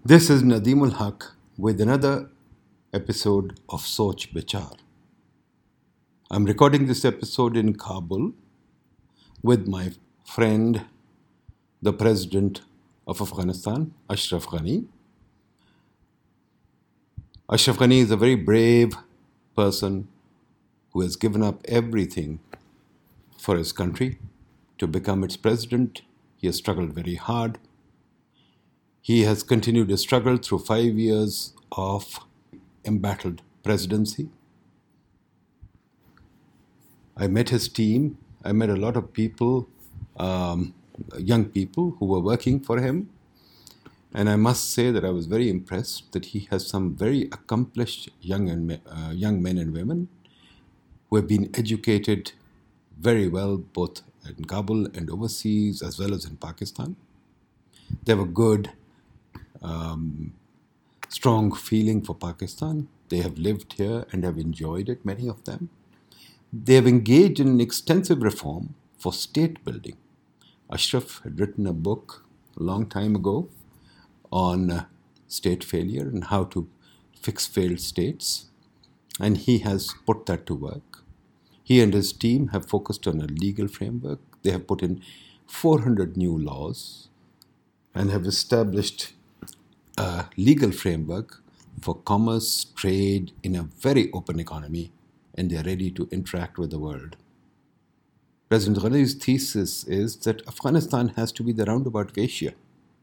This is Nadeemul Haq with another episode of Soch Bichar. I'm recording this episode in Kabul with my friend, the President of Afghanistan, Ashraf Ghani. Ashraf Ghani is a very brave person who has given up everything for his country to become its president. He has struggled very hard. He has continued to struggle through 5 years of embattled presidency. I met his team. I met a lot of people, young people who were working for him. And I must say that I was very impressed that he has some very accomplished young men and women who have been educated very well, both in Kabul and overseas, as well as in Pakistan. They have a good, strong feeling for Pakistan. They have lived here and have enjoyed it, many of them. They have engaged in an extensive reform for state building. Ashraf had written a book a long time ago on state failure and how to fix failed states, and he has put that to work. He and his team have focused on a legal framework. They have put in 400 new laws and have established a legal framework for commerce, trade in a very open economy, and they are ready to interact with the world. President Ghani's thesis is that Afghanistan has to be the roundabout of Asia.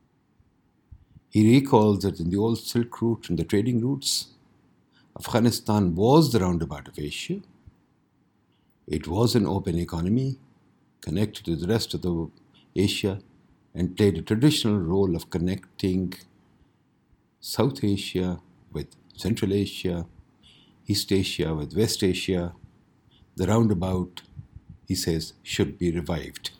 He recalls that in the old Silk Route and the trading routes, Afghanistan was the roundabout of Asia. It was an open economy connected to the rest of the Asia and played a traditional role of connecting South Asia with Central Asia, East Asia with West Asia. The roundabout, he says, should be revived.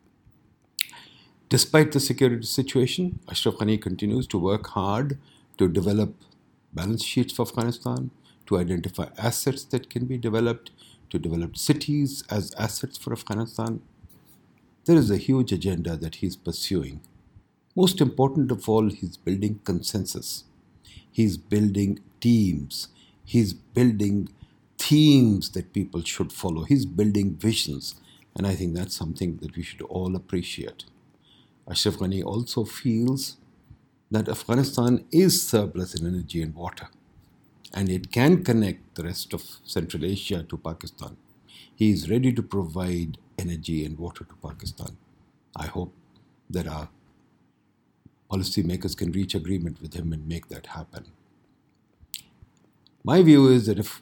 Despite the security situation, Ashraf Ghani continues to work hard to develop balance sheets for Afghanistan, to identify assets that can be developed, to develop cities as assets for Afghanistan. There is a huge agenda that he's pursuing. Most important of all, he's building consensus. He's building teams. He's building themes that people should follow. He's building visions. And I think that's something that we should all appreciate. Ashraf Ghani also feels that Afghanistan is surplus in energy and water, and it can connect the rest of Central Asia to Pakistan. He is ready to provide energy and water to Pakistan. I hope that our policymakers can reach agreement with him and make that happen. My view is that if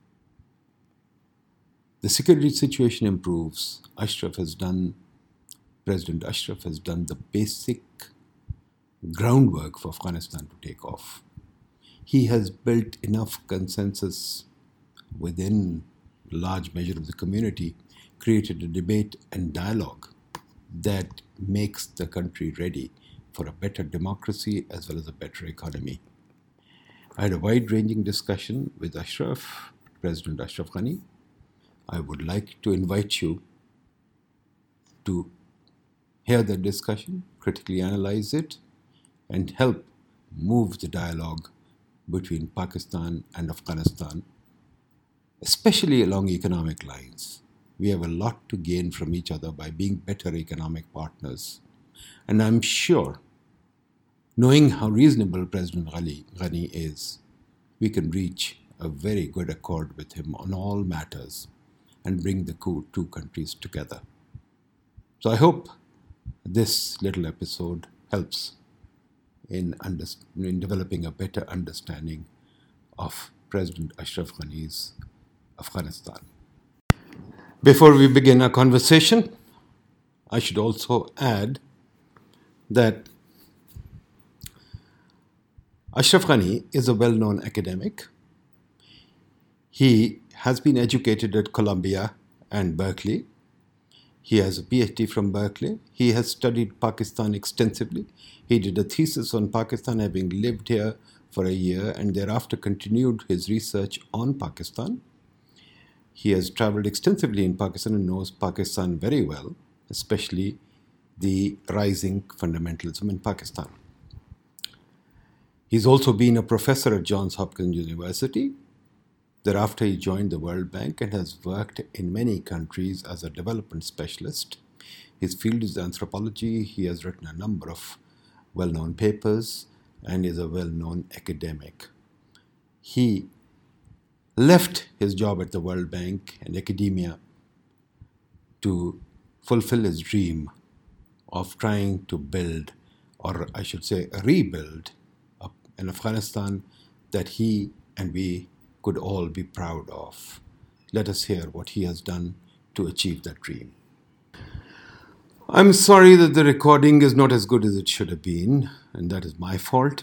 the security situation improves, President Ashraf has done the basic groundwork for Afghanistan to take off. He has built enough consensus within a large measure of the community, created a debate and dialogue that makes the country ready for a better democracy as well as a better economy. I had a wide-ranging discussion with President Ashraf Ghani. I would like to invite you to hear that discussion, critically analyze it, and help move the dialogue between Pakistan and Afghanistan, especially along economic lines. We have a lot to gain from each other by being better economic partners. And I'm sure, knowing how reasonable President Ghani is, we can reach a very good accord with him on all matters and bring the two countries together. So I hope this little episode helps in developing a better understanding of President Ashraf Ghani's Afghanistan. Before we begin our conversation, I should also add that Ashraf Ghani is a well-known academic. He has been educated at Columbia and Berkeley. He has a PhD from Berkeley. He has studied Pakistan extensively. He did a thesis on Pakistan, having lived here for a year, and thereafter continued his research on Pakistan. He has traveled extensively in Pakistan and knows Pakistan very well, especially the rising fundamentalism in Pakistan. He's also been a professor at Johns Hopkins University. Thereafter, he joined the World Bank and has worked in many countries as a development specialist. His field is anthropology. He has written a number of well-known papers and is a well-known academic. He left his job at the World Bank and academia to fulfill his dream of trying to build, or I should say rebuild, an Afghanistan that he and we could all be proud of. Let us hear what he has done to achieve that dream. I'm sorry that the recording is not as good as it should have been, and that is my fault.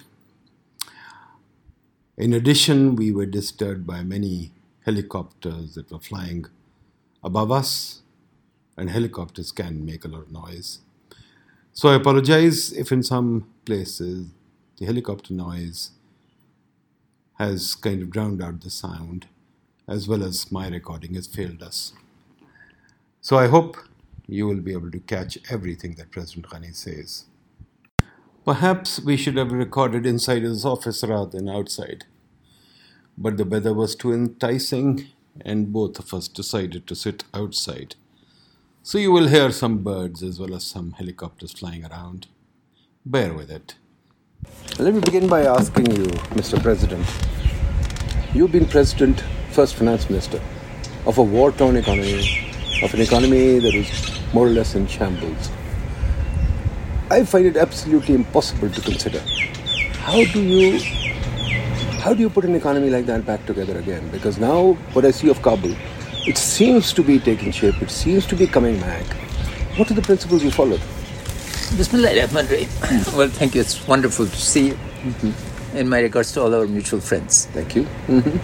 In addition, we were disturbed by many helicopters that were flying above us, and helicopters can make a lot of noise. So I apologize if in some places the helicopter noise has kind of drowned out the sound, as well as my recording has failed us. So I hope you will be able to catch everything that President Ghani says. Perhaps we should have recorded inside his office rather than outside, but the weather was too enticing and both of us decided to sit outside. So you will hear some birds as well as some helicopters flying around. Bear with it. Let me begin by asking you, Mr. President, you've been President, first Finance Minister, of a war-torn economy, of an economy that is more or less in shambles. I find it absolutely impossible to consider. How do you put an economy like that back together again? Because now what I see of Kabul, it seems to be taking shape, it seems to be coming back. What are the principles you followed? Bismillahirrahmanirrahim. Well, thank you. It's wonderful to see you. Mm-hmm. In my regards to all our mutual friends. Thank you. Mm-hmm.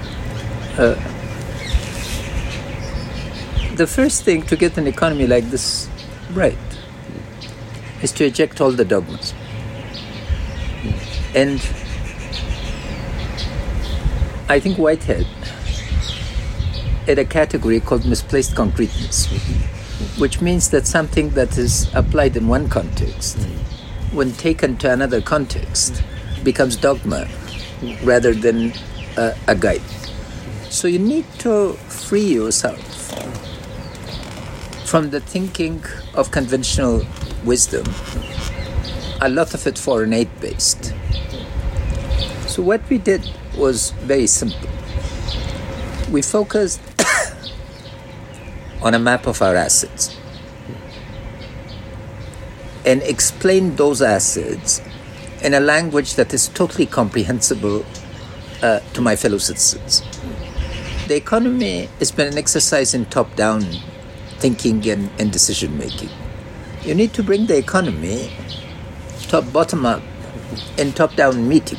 The first thing to get an economy like this right is to eject all the dogmas. And I think Whitehead had a category called misplaced concreteness, which means that something that is applied in one context, when taken to another context, becomes dogma rather than a guide. So you need to free yourself from the thinking of conventional wisdom, a lot of it foreign aid based. So what we did was very simple. We focused on a map of our assets and explained those assets in a language that is totally comprehensible to my fellow citizens. The economy has been an exercise in top-down thinking and decision-making. You need to bring the economy bottom-up and top-down meeting.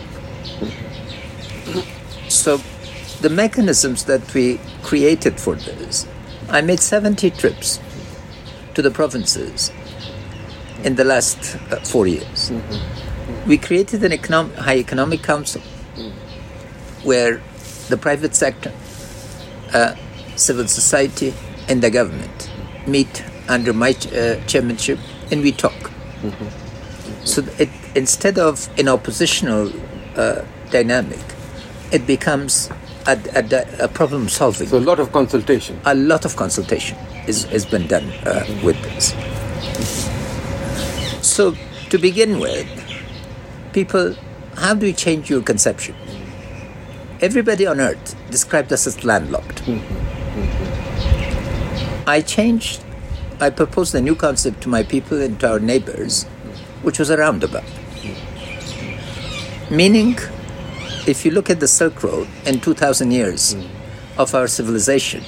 So the mechanisms that we created for this, I made 70 trips to the provinces in the last 4 years. We created an high economic council where the private sector, civil society, and the government meet under my chairmanship, and we talk. So instead of an oppositional dynamic, it becomes a problem solving. So a lot of consultation. A lot of consultation has been done with this. So to begin with, people, how do you change your conception? Everybody on earth described us as landlocked. I proposed a new concept to my people and to our neighbors, which was a roundabout. Meaning, if you look at the Silk Road in 2,000 years of our civilization,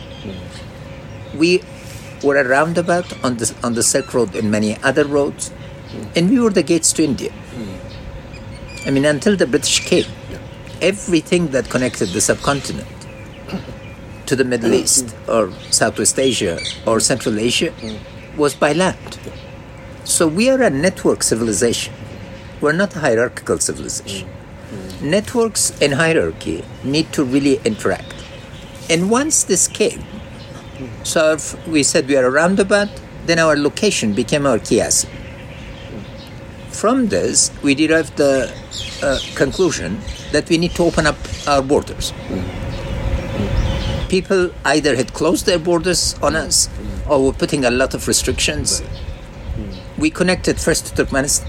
we were a roundabout on the Silk Road and many other roads, and we were the gates to India. I mean, until the British came, everything that connected the subcontinent to the Middle East or Southwest Asia or Central Asia was by land. So we are a network civilization. We're not a hierarchical civilization. Networks and hierarchy need to really interact. And once this came, so if we said we are a roundabout, then our location became our key asset. From this, we derived the conclusion that we need to open up our borders. People either had closed their borders on us or were putting a lot of restrictions. We connected first to Turkmenistan.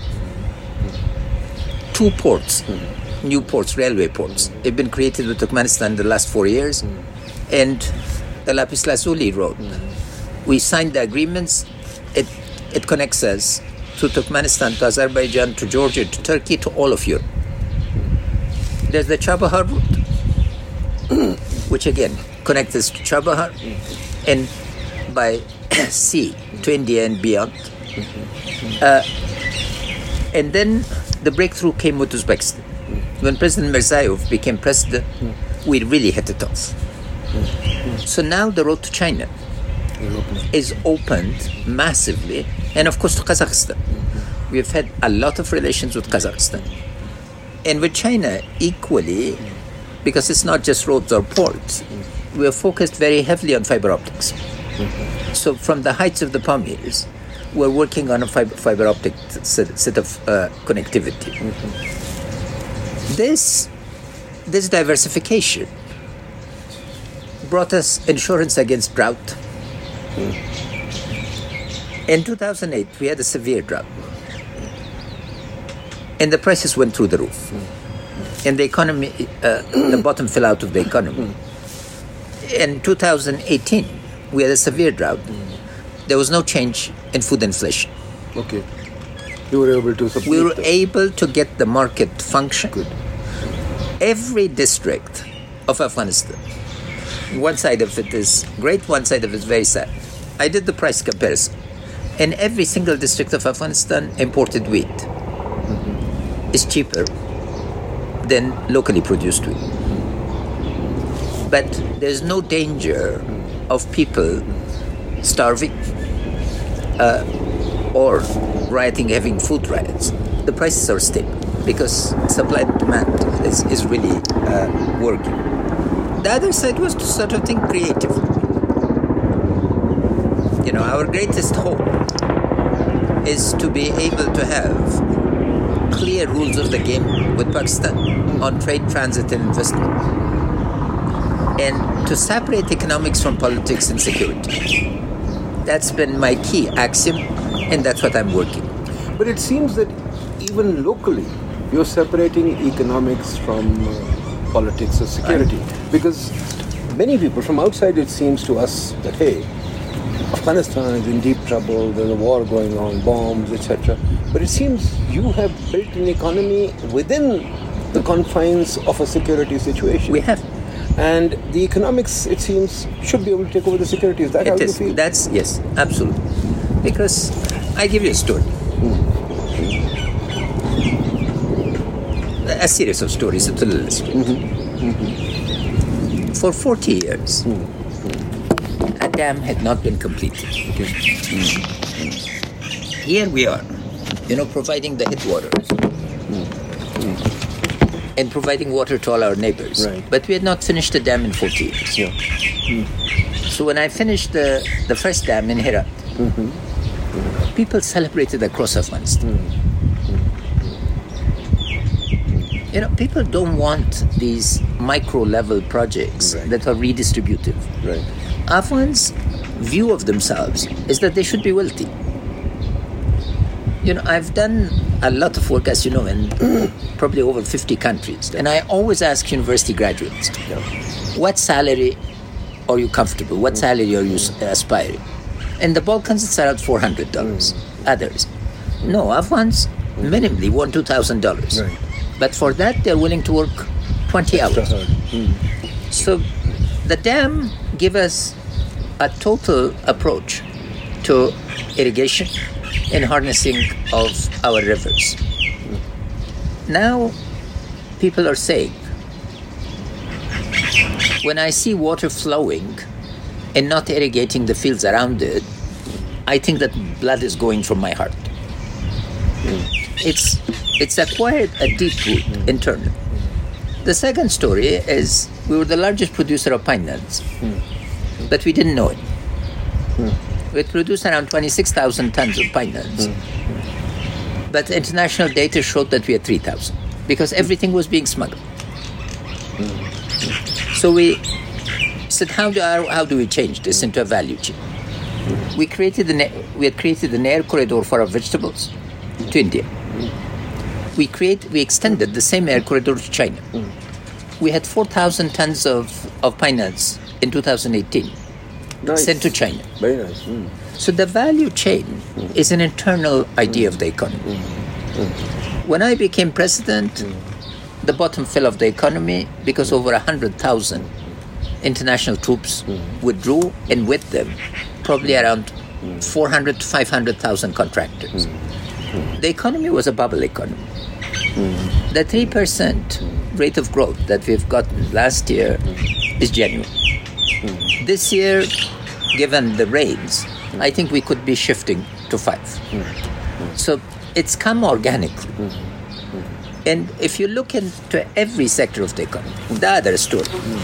2 ports, new ports, railway ports, have been created with Turkmenistan in the last 4 years. And the Lapis Lazuli Road. We signed the agreements. It connects us to Turkmenistan, to Azerbaijan, to Georgia, to Turkey, to all of Europe. There's the Chabahar route, which again connects us to Chabahar and by sea to India and beyond. And then the breakthrough came with Uzbekistan. When President Mirziyoyev became president, we really hit it off. So now the road to China is opened massively, and of course to Kazakhstan. We've had a lot of relations with Kazakhstan. And with China equally, because it's not just roads or ports, we are focused very heavily on fiber optics. So from the heights of the Pamirs, we're working on a fiber optic set of connectivity. This diversification brought us insurance against drought. In 2008, we had a severe drought. And the prices went through the roof. And the economy, the bottom fell out of the economy. In 2018, we had a severe drought. There was no change in food inflation. Okay. You were able to support. We were able to get the market function. Good. Every district of Afghanistan, one side of it is great, one side of it is very sad. I did the price comparison. In every single district of Afghanistan, imported wheat is cheaper than locally produced wheat. But there's no danger of people starving or rioting, having food riots. The prices are stable because supply and demand is really working. The other side was to sort of think creatively. You know, our greatest hope is to be able to have clear rules of the game with Pakistan on trade, transit, and investment, and to separate economics from politics and security. That's been my key axiom, and that's what I'm working. But it seems that even locally, you're separating economics from politics or security. Because many people from outside, it seems to us that, hey, Afghanistan is in deep trouble, there's a war going on, bombs, etc. But it seems you have built an economy within the confines of a security situation. We have. And the economics, it seems, should be able to take over the security. Is that how you feel? That's, yes, absolutely. Because I give you a story. A series of stories, it's a little story. For 40 years, a dam had not been completed. Here we are, providing the headwaters and providing water to all our neighbors. Right. But we had not finished the dam in 40 years. Yeah. So when I finished the first dam in Herat, people celebrated across Afghanistan. People don't want these micro-level projects that are redistributive. Right. Afghans' view of themselves is that they should be wealthy. I've done a lot of work, as you know, in probably over 50 countries. And I always ask university graduates, what salary are you comfortable? What salary are you aspiring? In the Balkans, it's around $400. Others. No, Afghans minimally want $2,000. Right. But for that, they're willing to work 20 hours. So the dam gives us a total approach to irrigation and harnessing of our rivers. Now, people are saying, when I see water flowing and not irrigating the fields around it, I think that blood is going from my heart. It's acquired a deep root internally. The second story is we were the largest producer of pine nuts, but we didn't know it. We produced around 26,000 tons of pine nuts. But international data showed that we had 3,000 because everything was being smuggled. So we said, how do we change this into a value chain? We had created an air corridor for our vegetables to India. We extended the same air corridor to China. We had 4,000 tons of pine nuts in 2018 sent to China. Very nice. So the value chain is an internal idea of the economy. When I became president, the bottom fell of the economy because over 100,000 international troops withdrew, and with them probably around 400 to 500,000 contractors. The economy was a bubble economy. The 3% rate of growth that we've gotten last year is genuine. This year, given the rains, I think we could be shifting to 5. So it's come organically. And if you look into every sector of the economy, the other story,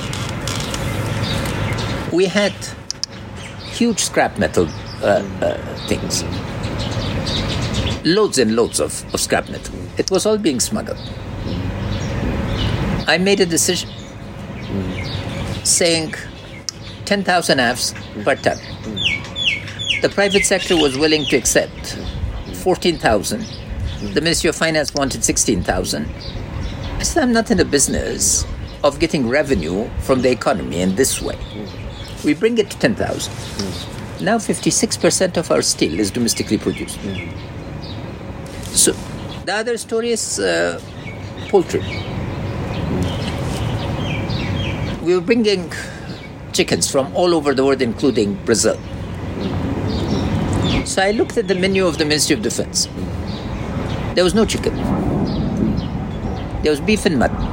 we had huge scrap metal things. Loads and loads of scrap metal. It was all being smuggled. I made a decision saying 10,000 AFs per ton. The private sector was willing to accept 14,000. The Ministry of Finance wanted 16,000. I said, I'm not in the business of getting revenue from the economy in this way. We bring it to 10,000. Now 56% of our steel is domestically produced. So the other story is poultry. We were bringing chickens from all over the world, including Brazil. So I looked at the menu of the Ministry of Defense. There was no chicken. There was beef and mutton.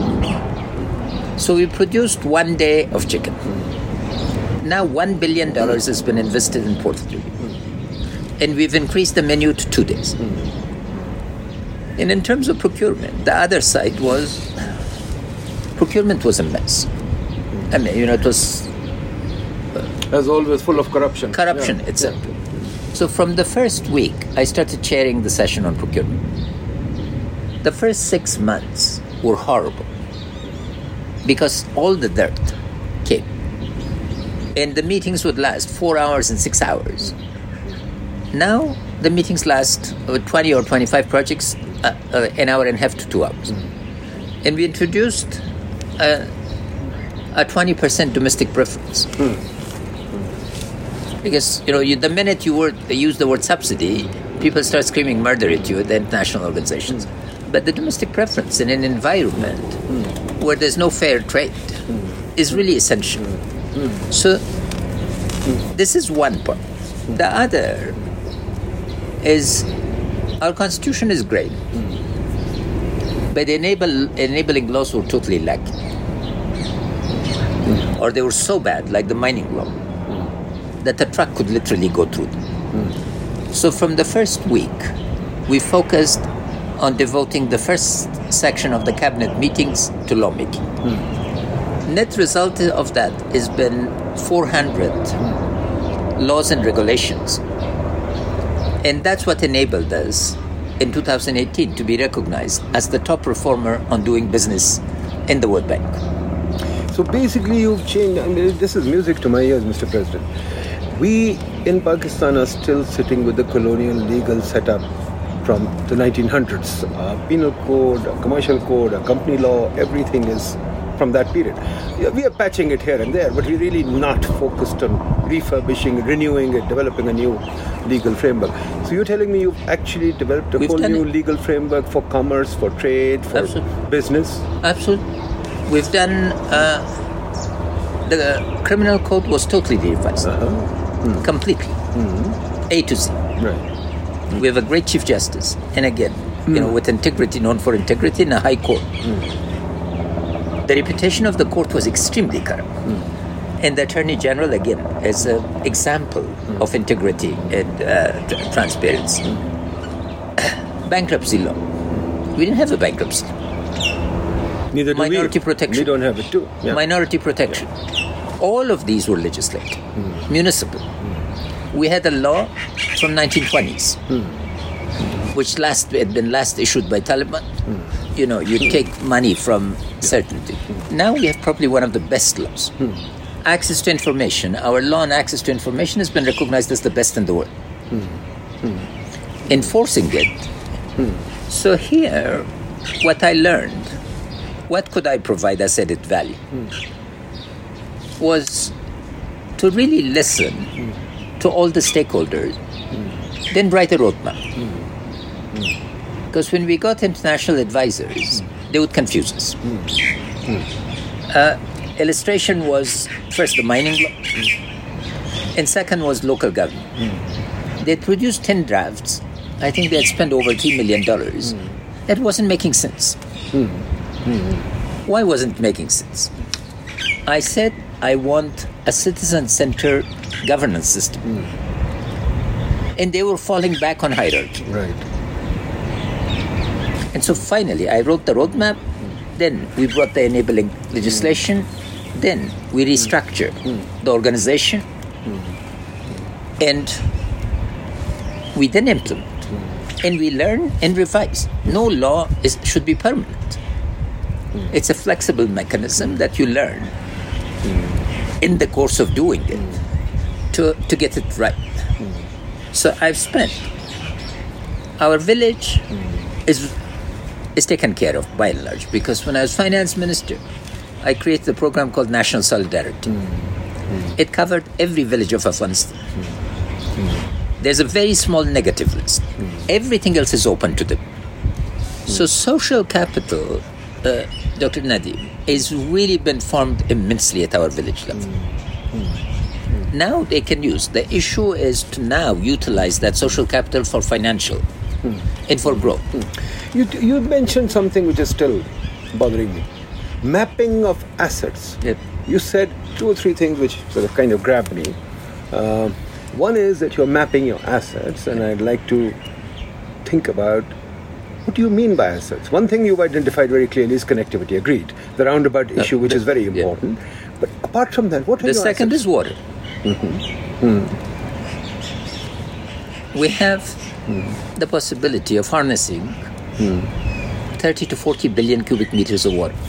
So we produced 1 day of chicken. Now $1 billion has been invested in poultry. And we've increased the menu to 2 days. And in terms of procurement, the other side was, procurement was a mess. I mean, it was... as always, full of corruption. Corruption itself. So from the first week, I started chairing the session on procurement. The first 6 months were horrible because all the dirt came. And the meetings would last 4 hours and 6 hours. Now, the meetings last 20 or 25 projects, an hour and a half to 2 hours. And we introduced a 20% domestic preference. Because, the minute you use the word subsidy, people start screaming murder at you, the international organizations. But the domestic preference in an environment where there's no fair trade is really essential. So, this is one part. The other is our constitution is great, but the enabling laws were totally lacking. Or they were so bad, like the mining law, that a truck could literally go through them. So from the first week, we focused on devoting the first section of the cabinet meetings to lawmaking. Net result of that has been 400 laws and regulations. And that's what enabled us in 2018 to be recognized as the top performer on doing business in the World Bank. So basically you've changed, this is music to my ears, Mr. President. We in Pakistan are still sitting with the colonial legal setup from the 1900s. Penal code, commercial code, company law, everything is from that period. We are patching it here and there, but we're really not focused on refurbishing, renewing it, developing a new legal framework. So you're telling me you've actually developed a whole new legal framework for commerce, for trade, for business? Absolutely. We've done... the criminal code was totally revised. Completely. A to Z. Right. We have a great Chief Justice. And again, with integrity, known for integrity, in a high court. The reputation of the court was extremely corrupt. And the Attorney General, again, as an example of integrity and transparency. Bankruptcy law. We didn't have a bankruptcy law. Neither do Minority protection. We don't have it too. Yeah. Minority protection. All of these were legislated. Municipal. We had a law from 1920s. which had been last issued by Taliban. You know, you take money from certainty. Now we have probably one of the best laws. Access to information, our law on access to information has been recognized as the best in the world. Enforcing it. So here, what I learned, what could I provide as added value, was to really listen to all the stakeholders, then write a roadmap. Because when we got international advisors, they would confuse us. Illustration was first the mining law, and second was local government. They produced 10 drafts. I think they had spent over $3 million. That wasn't making sense. Why wasn't it making sense? I said, I want a citizen-centered governance system. And they were falling back on hierarchy. Right. And so finally, I wrote the roadmap. Then we brought the enabling legislation. Then we restructured the organization. And we then implement. And we learn and revise. No law should be permanent. It's a flexible mechanism that you learn in the course of doing it to get it right. So I've spent. Our village is taken care of by and large, because when I was finance minister, I created a program called National Solidarity. It covered every village of Afghanistan. There's a very small negative list. Everything else is open to them. So social capital, Dr. Nadeem, has really been formed immensely at our village level. Now they can use. The issue is to now utilize that social capital for financial and for growth. You mentioned something which is still bothering me. Mapping of assets. Yep. You said 2 or 3 things which sort of kind of grabbed me. One is that you're mapping your assets, and I'd like to think about what do you mean by assets? One thing you've identified very clearly is connectivity, agreed. The roundabout issue, which is very important. But apart from that, what are the your second assets? is water. We have the possibility of harnessing 30 to 40 billion cubic meters of water.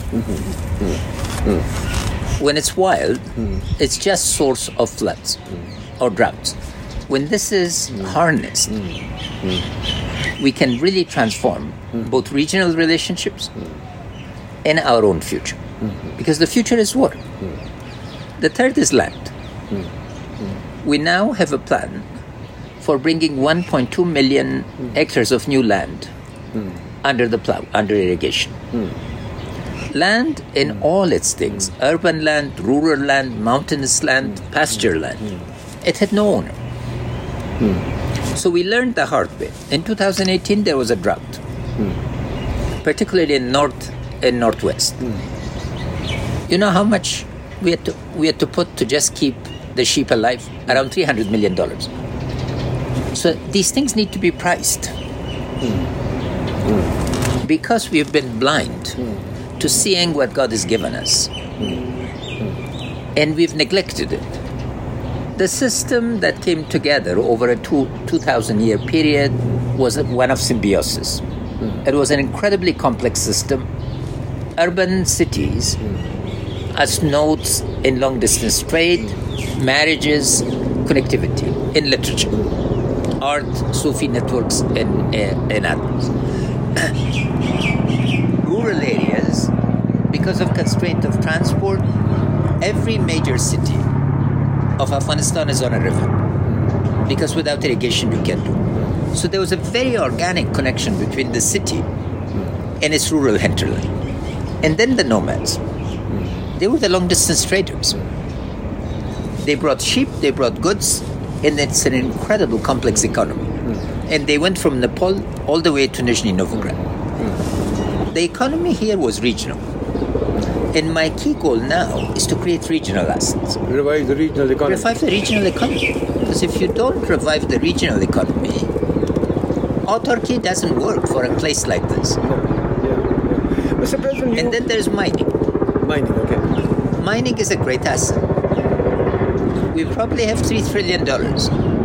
When it's wild, it's just source of floods or droughts. When this is harnessed, we can really transform both regional relationships and our own future. Because the future is water. The third is land. We now have a plan for bringing 1.2 million hectares of new land under the plow, under irrigation. Land in all its things, urban land, rural land, mountainous land, pasture land. It had no owner. So we learned the hard way. In 2018, there was a drought, particularly in north and northwest. You know how much we had to put to just keep the sheep alive? Around $300 million. So these things need to be priced. Because we've been blind to seeing what God has given us. And we've neglected it. The system that came together over a 2,000-year period was one of symbiosis. It was an incredibly complex system. Urban cities as nodes in long-distance trade, marriages, connectivity, in literature, art, Sufi networks, and others. Rural areas, because of constraint of transport, every major city of Afghanistan is on a river, because without irrigation you can't do it. So there was a very organic connection between the city and its rural hinterland. And then the nomads. They were the long-distance traders. They brought sheep, they brought goods, and it's an incredible complex economy. And they went from Nepal all the way to Nizhny Novgorod. The economy here was regional. And my key goal now is to create regional assets. Revive the regional economy. Revive the regional economy. Because if you don't revive the regional economy, autarky doesn't work for a place like this. Mr. President, and then there's mining. Mining, okay. Mining is a great asset. We probably have $3 trillion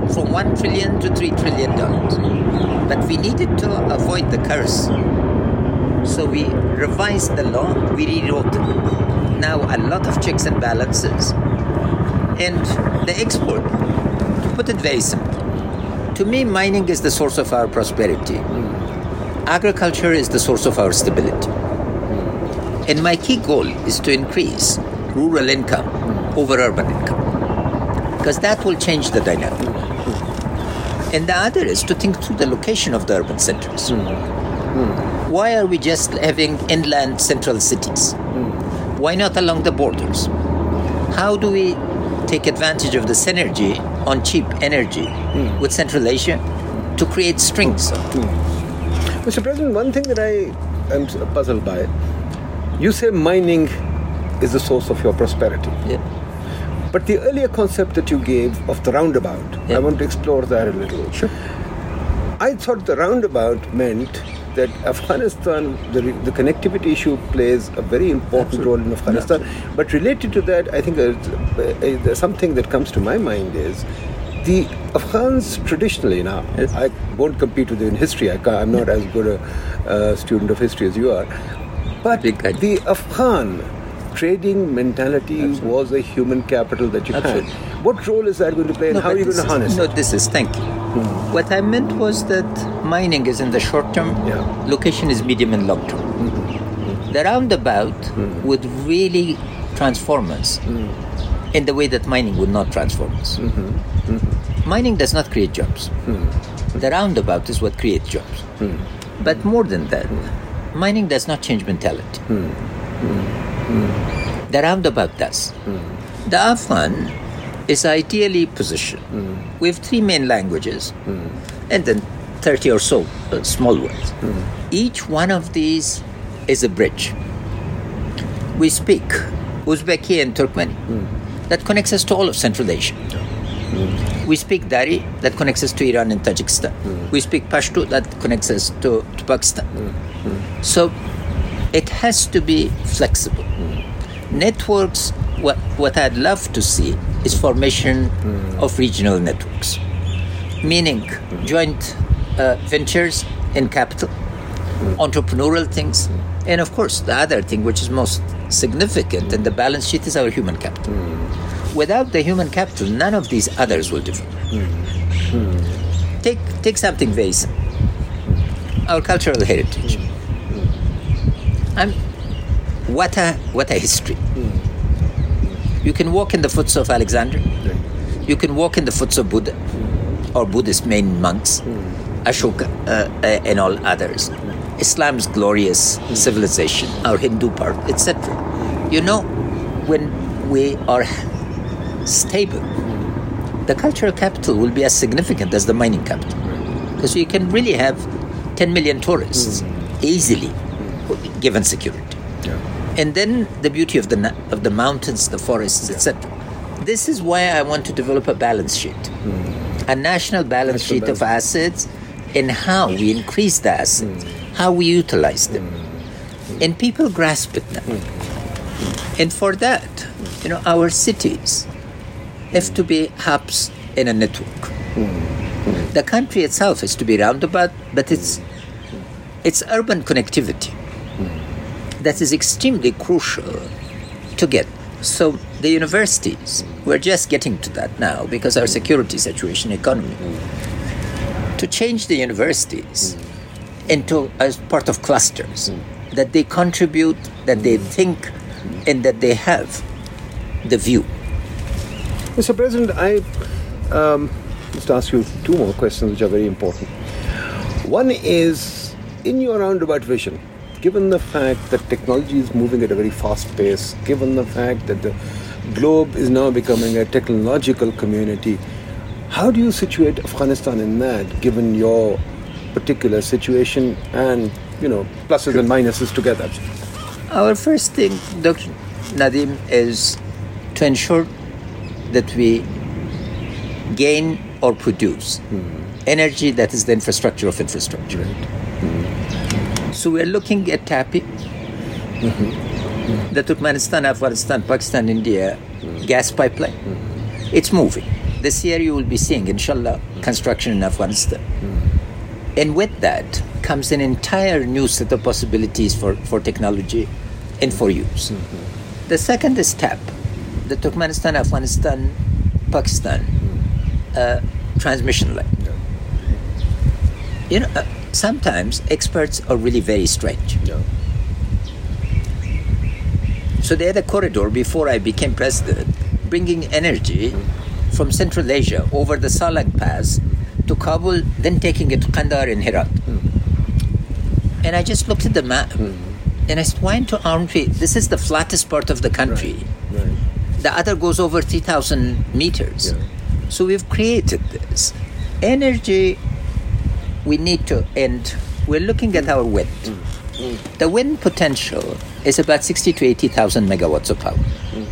from $1 trillion to $3 trillion. But we needed to avoid the curse. So we revised the law, we rewrote it. Now a lot of checks and balances. And the export, to put it very simple, to me mining is the source of our prosperity. Agriculture is the source of our stability. And my key goal is to increase rural income over urban income, because that will change the dynamic. And the other is to think through the location of the urban centers. Why are we just having inland central cities? Why not along the borders? How do we take advantage of the synergy on cheap energy with Central Asia to create strings? Mr. President, one thing that I am puzzled by, you say mining is the source of your prosperity. Yeah. But the earlier concept that you gave of the roundabout, Yeah. I want to explore that a little. Sure. I thought the roundabout meant that Afghanistan, the connectivity issue plays a very important role in Afghanistan. But related to that, I think something that comes to my mind is the Afghans traditionally now, Yes. I won't compete with you in history, I'm not as good a student of history as you are, but the Afghan trading mentality was a human capital that you had. What role is that going to play and how are you going to harness it? Thank you. What I meant was that mining is in the short term, location is medium and long term. The roundabout would really transform us in the way that mining would not transform us. Mining does not create jobs. The roundabout is what creates jobs. But more than that, mining does not change mentality. The roundabout does. The Afghan is ideally positioned. We have 3 main languages and then 30 or so small ones. Each one of these is a bridge. We speak Uzbeki and Turkmeni. That connects us to all of Central Asia. We speak Dari, that connects us to Iran and Tajikistan. We speak Pashto, that connects us to Pakistan. So it has to be flexible. Networks, what I'd love to see is formation of regional networks, meaning joint ventures in capital, entrepreneurial things, and of course the other thing which is most significant in the balance sheet is our human capital. Without the human capital, none of these others will develop. Take something very simple. Our cultural heritage. What a history. You can walk in the footsteps of Alexander. You can walk in the footsteps of Buddha or Buddhist main monks, Ashoka, and all others. Islam's glorious civilization, our Hindu part, etc. You know, when we are stable, the cultural capital will be as significant as the mining capital. Because you can really have 10 million tourists easily, given security. And then the beauty of the mountains, the forests, etc. This is why I want to develop a balance sheet, a national balance sheet of assets, and how we increase the assets, how we utilize them, and people grasp it now. And for that, our cities have to be hubs in a network. The country itself has to be roundabout, but it's urban connectivity that is extremely crucial to get. So the universities, we're just getting to that now because our security situation, economy. To change the universities into as part of clusters, that they contribute, that they think, and that they have the view. Mr. President, I must ask you 2 more questions which are very important. One is, in your roundabout vision, given the fact that technology is moving at a very fast pace, given the fact that the globe is now becoming a technological community, how do you situate Afghanistan in that, given your particular situation and, pluses and minuses together? Our first thing, Dr. Nadeem, is to ensure that we gain or produce energy that is the infrastructure of infrastructure. So we're looking at TAPI, the Turkmenistan, Afghanistan, Pakistan, India gas pipeline. It's moving. This year you will be seeing, inshallah, construction in Afghanistan. And with that comes an entire new set of possibilities for technology and for use. The second is TAP, the Turkmenistan, Afghanistan, Pakistan transmission line. You know, sometimes experts are really very strange. So they had a corridor before I became president, bringing energy from Central Asia over the Salang Pass to Kabul, then taking it to Kandahar and Herat. And I just looked at the map and I said, why into Armfi? This is the flattest part of the country. Right. The other goes over 3,000 meters. So we've created this. Energy we need to end. We're looking at our wind. The wind potential is about 60 to 80,000 megawatts of power.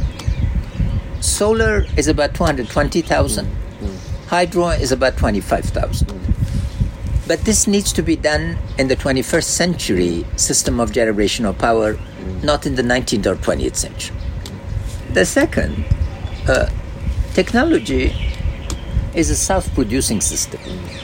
Solar is about 220,000. Hydro is about 25,000. But this needs to be done in the 21st century system of generation of power, not in the 19th or 20th century. The second, technology is a self-producing system.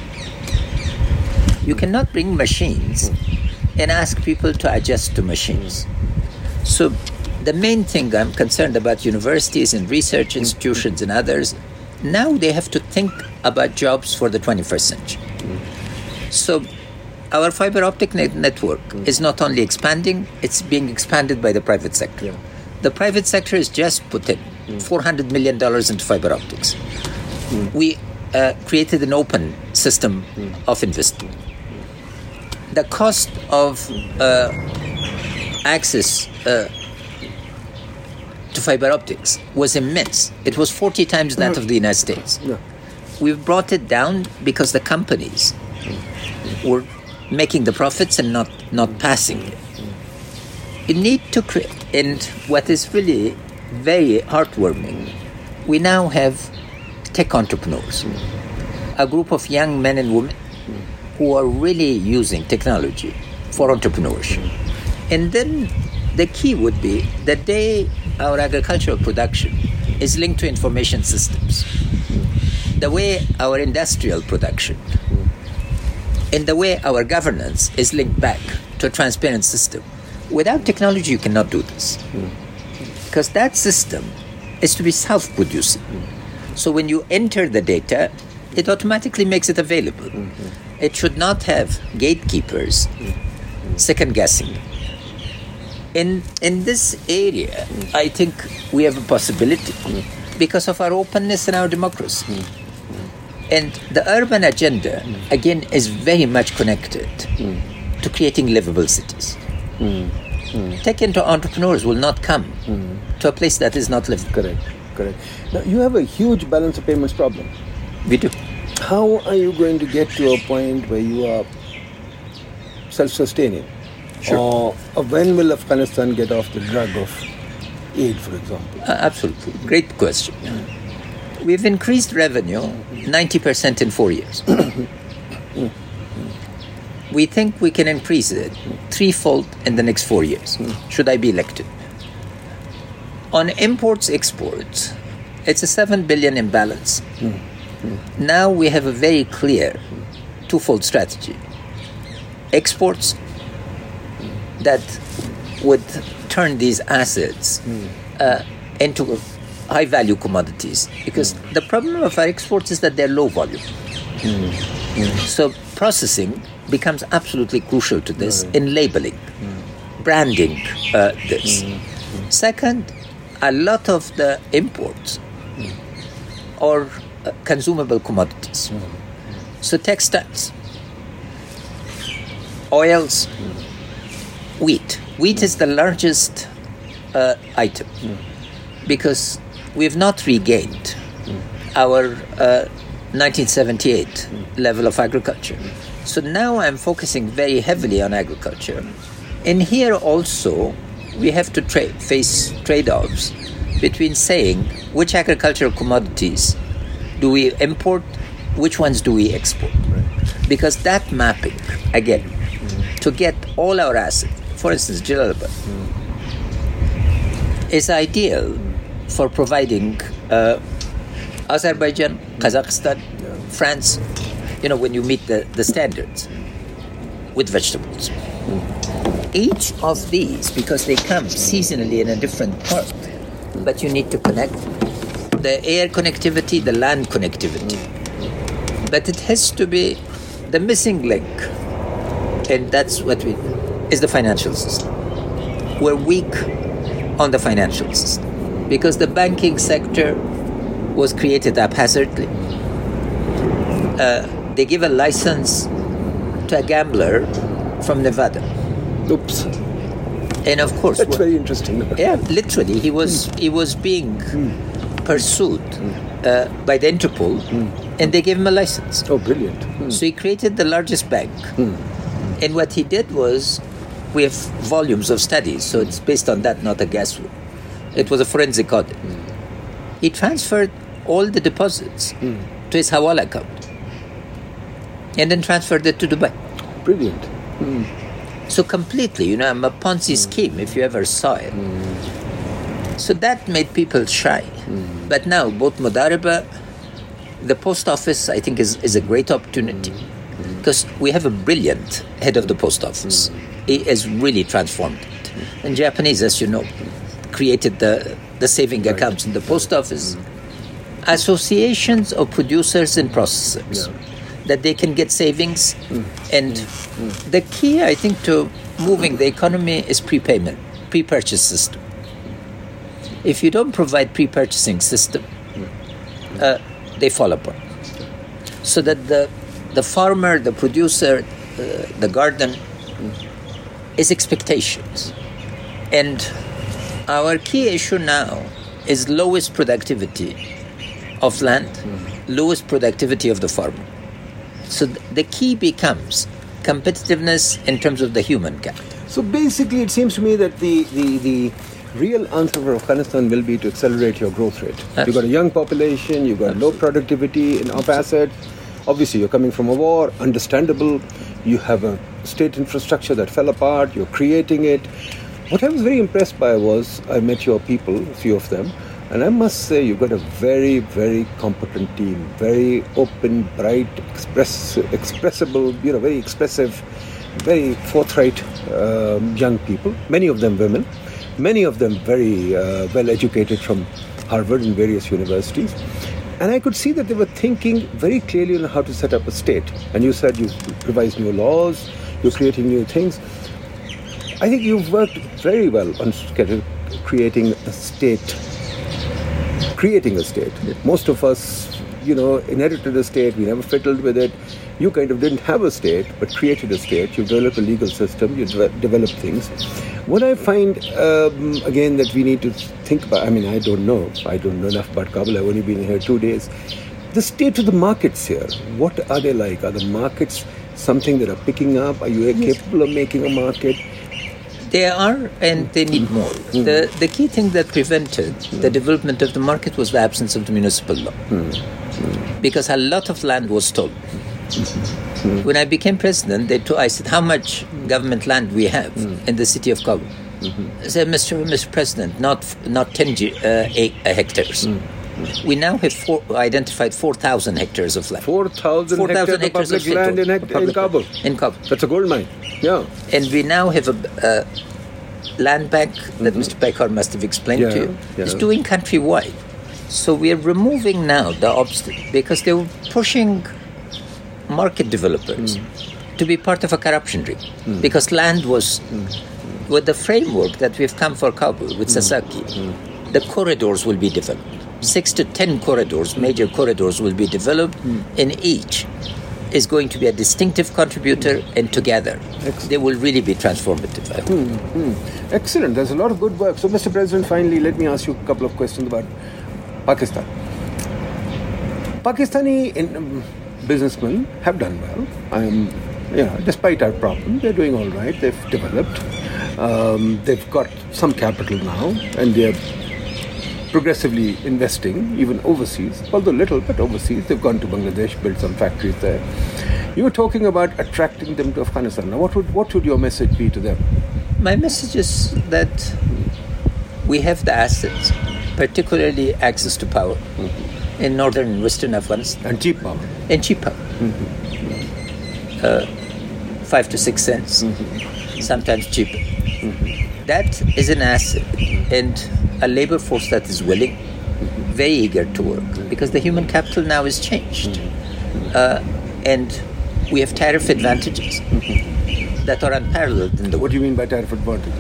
You cannot bring machines and ask people to adjust to machines. So the main thing I'm concerned about universities and research institutions and others, now they have to think about jobs for the 21st century. So our fiber optic network is not only expanding, it's being expanded by the private sector. The private sector has just put in $400 million into fiber optics. We created an open system of investment. The cost of access to fiber optics was immense. It was 40 times that of the United States. We've brought it down because the companies were making the profits and not passing it. You need to create, and what is really very heartwarming, we now have tech entrepreneurs, a group of young men and women who are really using technology for entrepreneurship. And then the key would be the day our agricultural production is linked to information systems, the way our industrial production and the way our governance is linked back to a transparent system. Without technology, you cannot do this. Because that system is to be self-producing. So when you enter the data, it automatically makes it available. It should not have gatekeepers second-guessing. In this area, I think we have a possibility because of our openness and our democracy. And the urban agenda, again, is very much connected to creating livable cities. Tech entrepreneurs will not come to a place that is not livable. Correct. Now, you have a huge balance of payments problem. We do. How are you going to get to a point where you are self-sustaining? Sure. Or when will Afghanistan get off the drug of aid, for example? Absolutely. Great question. We've increased revenue 90% in 4 years. We think we can increase it threefold in the next 4 years, should I be elected. On imports, exports, it's a 7 billion imbalance. Now we have a very clear twofold strategy. Exports that would turn these assets into high-value commodities. Because the problem of our exports is that they're low volume. So processing becomes absolutely crucial to this in labeling, branding this. Second, a lot of the imports are consumable commodities. So textiles, oils, wheat. Wheat is the largest item because we've not regained our 1978 level of agriculture. So now I'm focusing very heavily on agriculture. And here also, we have to face trade-offs between saying which agricultural commodities do we import, which ones do we export. Because that mapping, again, to get all our assets, for instance, Jalalabad, is ideal for providing Azerbaijan, Kazakhstan, France, when you meet the standards with vegetables. Each of these, because they come seasonally in a different part, but you need to connect the air connectivity, the land connectivity. But it has to be the missing link, and that's what is the financial system. We're weak on the financial system because the banking sector was created haphazardly. They give a license to a gambler from Nevada. Oops. And of course, that's very interesting. Yeah, literally, he was being pursued by the Interpol, and they gave him a license. Oh, brilliant! So he created the largest bank, and what he did was, we have volumes of studies, so it's based on that, not a guesswork. It was a forensic audit. He transferred all the deposits to his Hawala account, and then transferred it to Dubai. Brilliant. So completely, a Ponzi scheme, if you ever saw it. So that made people shy. But now, both Mudareba, the post office, I think, is a great opportunity. Because we have a brilliant head of the post office. He has really transformed it. And Japanese, as you know, created the saving accounts in the post office. Associations of producers and processors. That they can get savings. And the key, I think, to moving the economy is prepayment, pre-purchase system. If you don't provide pre-purchasing system, they fall apart. So that the farmer, the producer, the garden is expectations. And our key issue now is lowest productivity of land, lowest productivity of the farmer. So the key becomes competitiveness in terms of the human capital. So basically, it seems to me that the real answer for Afghanistan will be to accelerate your growth rate. You've got a young population, you've got low productivity of assets. Obviously, you're coming from a war, understandable. You have a state infrastructure that fell apart, you're creating it. What I was very impressed by was, I met your people, a few of them, and I must say you've got a very, very competent team, very open, bright, expressible, very expressive, very forthright young people, many of them women, many of them very well educated from Harvard and various universities. And I could see that they were thinking very clearly on how to set up a state. And you said you've revised new laws, you're creating new things. I think you've worked very well on creating a state. Most of us, inherited a state, we never fiddled with it. You kind of didn't have a state, but created a state. You developed a legal system, you developed things. What I find, again, that we need to think about, I don't know enough about Kabul, I've only been here 2 days. The state of the markets here, what are they like? Are the markets something that are picking up? Are you capable of making a market? They are, and they need more. The key thing that prevented the development of the market was the absence of the municipal law. Because a lot of land was stolen. When I became president, I said, how much government land we have in the city of Kabul? I said, Mr. President, not 10 hectares. We now have identified 4,000 hectares of land. 4,000 hectares of public land in Kabul? In Kabul. That's a gold mine. Yeah. And we now have a land bank that Mr. Paikar must have explained to you. It's doing countrywide. So we are removing now the obstacle because they were pushing market developers to be part of a corruption ring. Because land was, with the framework that we've come for Kabul with Sasaki, the corridors will be developed. 6 to 10 corridors, major corridors will be developed, and each is going to be a distinctive contributor, and together they will really be transformative. Excellent. There's a lot of good work. So, Mr. President, finally, let me ask you a couple of questions about Pakistan. Pakistani businessmen have done well. Despite our problem, they're doing all right. They've developed. They've got some capital now, and they're progressively investing, even overseas, although little, but overseas. They've gone to Bangladesh, built some factories there. You were talking about attracting them to Afghanistan. Now, what would your message be to them? My message is that we have the assets, particularly access to power. in northern and western Afghanistan. And cheap power. And cheap power. 5 to 6 cents, sometimes cheaper. That is an asset and a labor force that is willing, very eager to work, because the human capital now is changed. And we have tariff advantages that are unparalleled in the world. What do you mean by tariff advantages?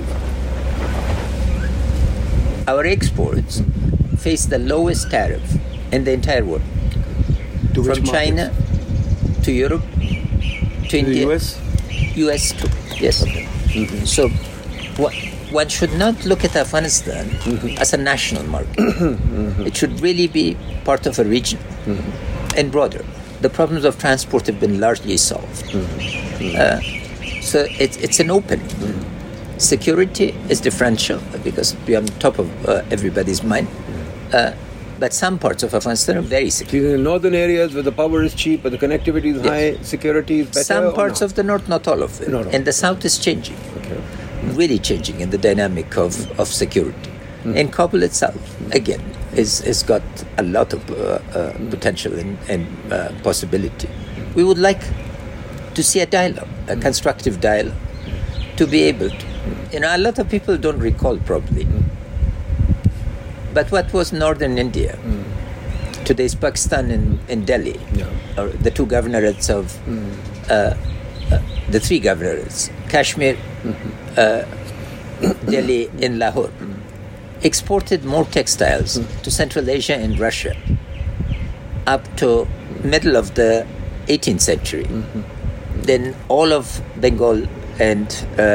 Our exports face the lowest tariff in the entire world. To which From China to Europe to India. The US? US too, yes. So one should not look at Afghanistan as a national market. It should really be part of a region and broader. The problems of transport have been largely solved. So it's an opening. Security is differential because we're on top of everybody's mind. But some parts of Afghanistan are very secure. In northern areas where the power is cheap, but the connectivity is high, security is better? Some parts of the north, not all of it. Not all. And the south is changing. Really changing in the dynamic of security. And Kabul itself, again, is got a lot of potential and possibility. We would like to see a dialogue, a constructive dialogue, to be able to. A lot of people don't recall probably. But what was northern India? Today's Pakistan and Delhi, or the two governorates of the three governorates, Kashmir, Delhi, and Lahore, exported more textiles to Central Asia and Russia up to middle of the 18th century than all of Bengal and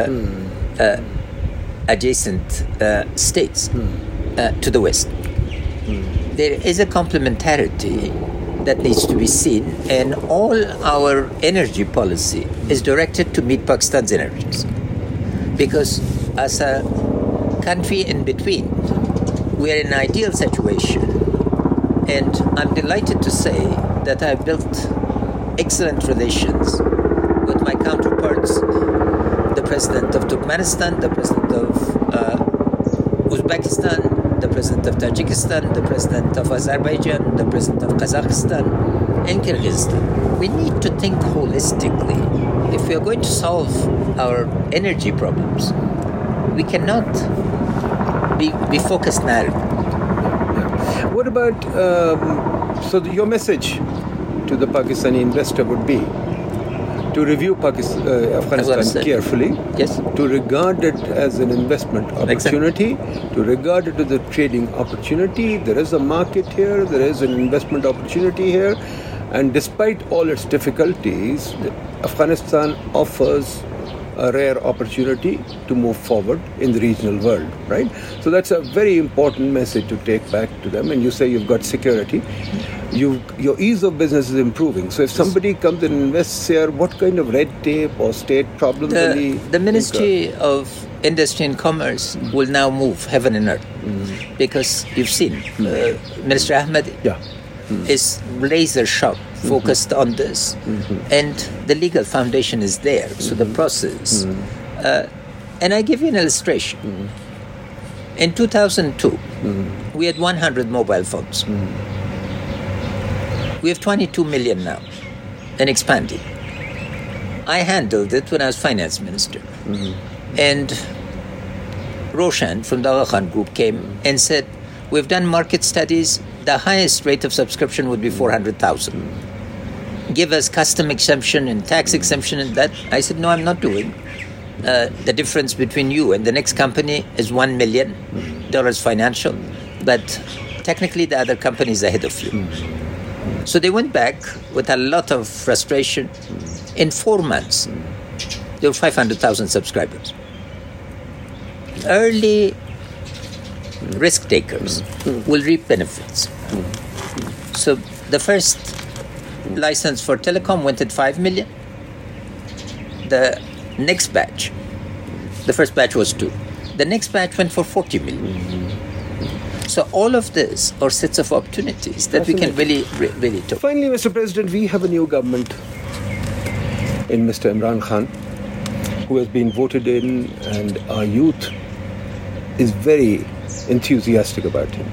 adjacent states to the west. There is a complementarity that needs to be seen, and all our energy policy is directed to meet Pakistan's energies. Because as a country in between, we are in an ideal situation, and I'm delighted to say that I've built excellent relations with my counterparts, the president of Turkmenistan, the president of Uzbekistan, the president of Tajikistan, the president of Azerbaijan, the president of Kazakhstan, and Kyrgyzstan. We need to think holistically. If we are going to solve our energy problems, we cannot be focused narrowly. What about, your message to the Pakistani investor would be to review Afghanistan carefully, yes, to regard it as an investment opportunity, to regard it as a trading opportunity. There is a market here, there is an investment opportunity here, and despite all its difficulties, Afghanistan offers a rare opportunity to move forward in the regional world, right? So that's a very important message to take back to them. And you say you've got security. Your ease of business is improving. So if somebody comes and invests here, what kind of red tape or state problems will he The Ministry of Industry and Commerce will now move heaven and earth. Because you've seen, Minister Ahmed is laser sharp, focused on this. And the legal foundation is there. So the process. And I give you an illustration. In 2002, we had 100 mobile phones. We have 22 million now and expanding. I handled it when I was finance minister. And Roshan from the Aga Khan Group came and said, we've done market studies. The highest rate of subscription would be 400,000. Give us custom exemption and tax exemption and that. I said, no, I'm not doing. The difference between you and the next company is $1 million financial. But technically the other company is ahead of you. So they went back with a lot of frustration. In 4 months, there were 500,000 subscribers. Early risk takers will reap benefits. So the first license for telecom went at 5 million. The next batch, the first batch was 2. The next batch went for 40 million. So all of this are sets of opportunities that we can really talk. Finally, Mr. President, we have a new government in Mr. Imran Khan, who has been voted in, and our youth is very enthusiastic about him.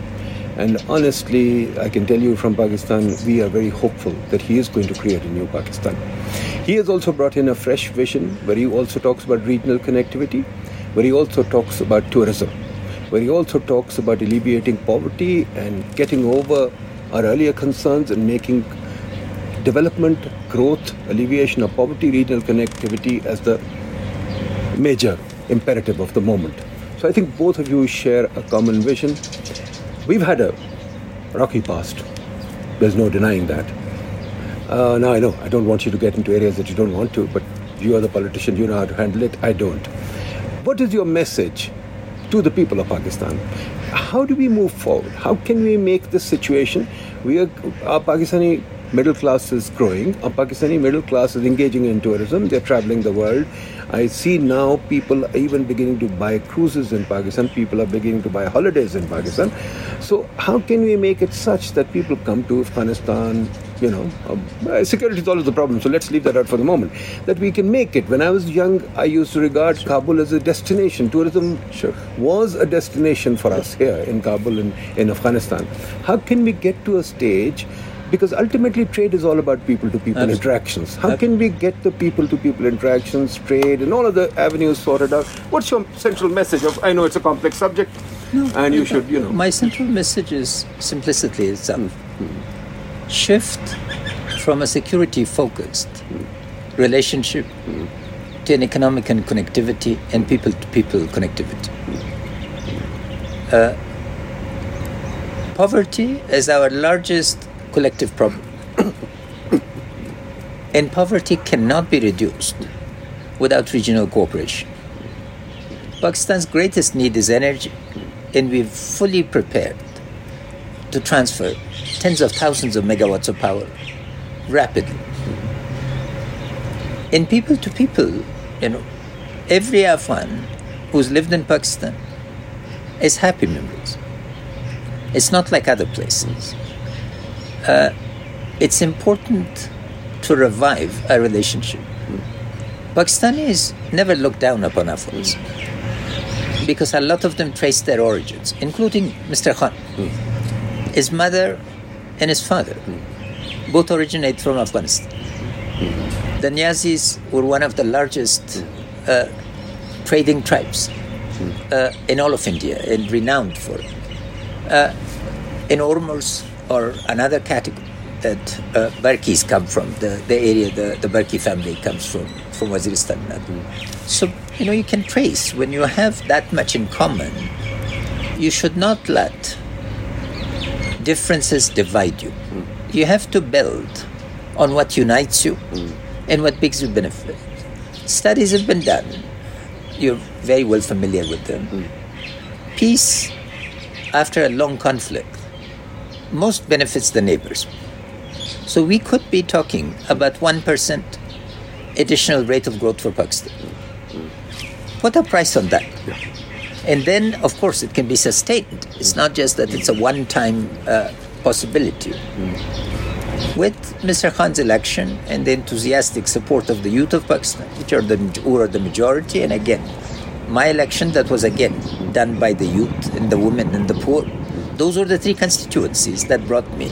And honestly, I can tell you from Pakistan, we are very hopeful that he is going to create a new Pakistan. He has also brought in a fresh vision where he also talks about regional connectivity, where he also talks about tourism, where he also talks about alleviating poverty and getting over our earlier concerns and making development, growth, alleviation of poverty, regional connectivity as the major imperative of the moment. So I think both of you share a common vision. We've had a rocky past. There's no denying that. Now I know, I don't want you to get into areas that you don't want to, but you are the politician, you know how to handle it, I don't. What is your message to the people of Pakistan? How do we move forward? How can we make this situation? Our Pakistani middle class is growing. Our Pakistani middle class is engaging in tourism. They're traveling the world. I see now people are even beginning to buy cruises in Pakistan. People are beginning to buy holidays in Pakistan. So how can we make it such that people come to Afghanistan? Security is always the problem, so let's leave that out for the moment. That we can make it. When I was young, I used to regard Kabul as a destination. Tourism was a destination for us here in Kabul, in Afghanistan. How can we get to a stage? Because ultimately trade is all about people-to-people interactions. How can we get the people-to-people interactions, trade, and all of the avenues sorted out? What's your central message of, I know it's a complex subject, and you should, My central message is simplicity itself. Shift from a security-focused relationship to an economic and connectivity and people-to-people connectivity. Poverty is our largest collective problem. And poverty cannot be reduced without regional cooperation. Pakistan's greatest need is energy, and we're fully prepared to transfer tens of thousands of megawatts of power rapidly. In people to people, every Afghan who's lived in Pakistan is happy memories. It's not like other places. It's important to revive our relationship. Pakistanis never look down upon Afghans because a lot of them trace their origins, including Mr. Khan. His mother and his father both originate from Afghanistan. The Niyazis were one of the largest trading tribes in all of India and renowned for it. In Ormuz, or another category that Barkis come from, the area the Barki family comes from Waziristan. So, you can trace. When you have that much in common, you should not let differences divide you. You have to build on what unites you and what brings you benefit. Studies have been done. You're very well familiar with them. Peace after a long conflict most benefits the neighbors. So we could be talking about 1% additional rate of growth for Pakistan. Put a price on that. And then, of course, it can be sustained. It's not just that it's a one-time possibility. With Mr. Khan's election and the enthusiastic support of the youth of Pakistan, who are the majority, and again, my election that was again done by the youth and the women and the poor, those were the three constituencies that brought me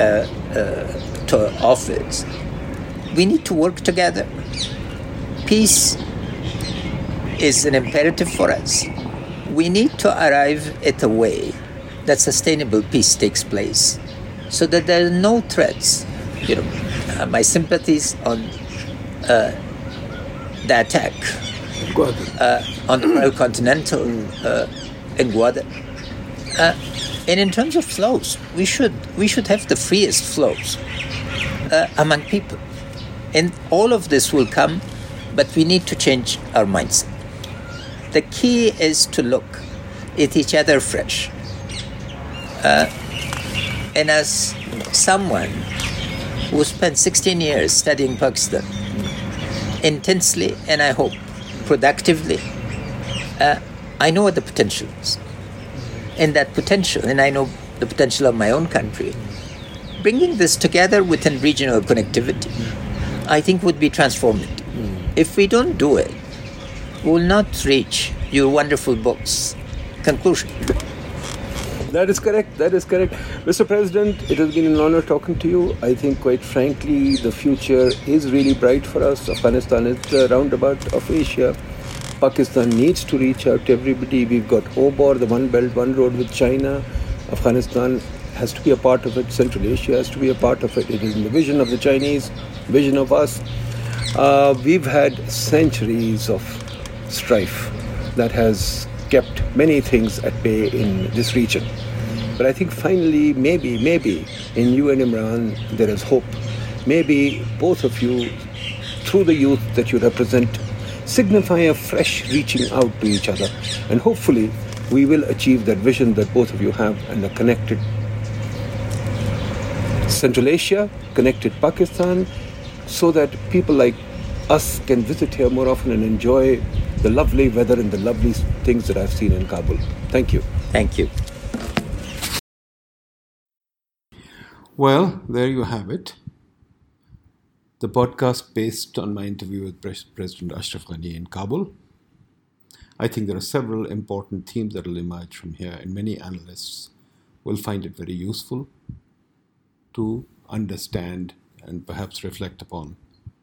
to office. We need to work together. Peace is an imperative for us. We need to arrive at a way that sustainable peace takes place so that there are no threats. My sympathies on the attack on the Royal Continental in Gwadar. And in terms of flows, we should have the freest flows among people. And all of this will come, but we need to change our mindset. The key is to look at each other fresh. And as someone who spent 16 years studying Pakistan intensely and I hope productively, I know what the potential is. And that potential, and I know the potential of my own country, bringing this together within regional connectivity, I think would be transformative. If we don't do it, we will not reach your wonderful book's conclusion. That is correct. That is correct. Mr. President, it has been an honor talking to you. I think, quite frankly, the future is really bright for us. Afghanistan is the roundabout of Asia. Pakistan needs to reach out to everybody. We've got OBOR, the One Belt, One Road with China. Afghanistan has to be a part of it. Central Asia has to be a part of it. It is in the vision of the Chinese, vision of us. We've had centuries of strife that has kept many things at bay in this region. But I think finally, maybe in you and Imran, there is hope. Maybe both of you, through the youth that you represent, signify a fresh reaching out to each other. And hopefully, we will achieve that vision that both of you have, and a connected Central Asia, connected Pakistan, so that people like us can visit here more often and enjoy the lovely weather and the lovely things that I've seen in Kabul. Thank you. Thank you. Well, there you have it. The podcast based on my interview with President Ashraf Ghani in Kabul. I think there are several important themes that will emerge from here, and many analysts will find it very useful to understand and perhaps reflect upon.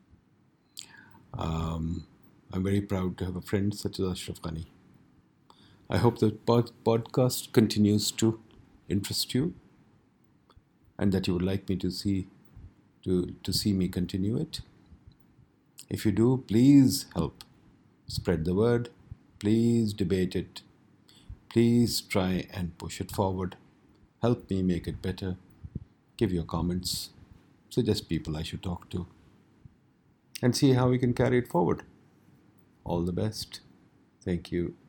I'm very proud to have a friend such as Ashraf Ghani. I hope the podcast continues to interest you, and that you would like me to see me continue it. If you do, please help spread the word. Please debate it. Please try and push it forward. Help me make it better. Give your comments. Suggest people I should talk to. And see how we can carry it forward. All the best. Thank you.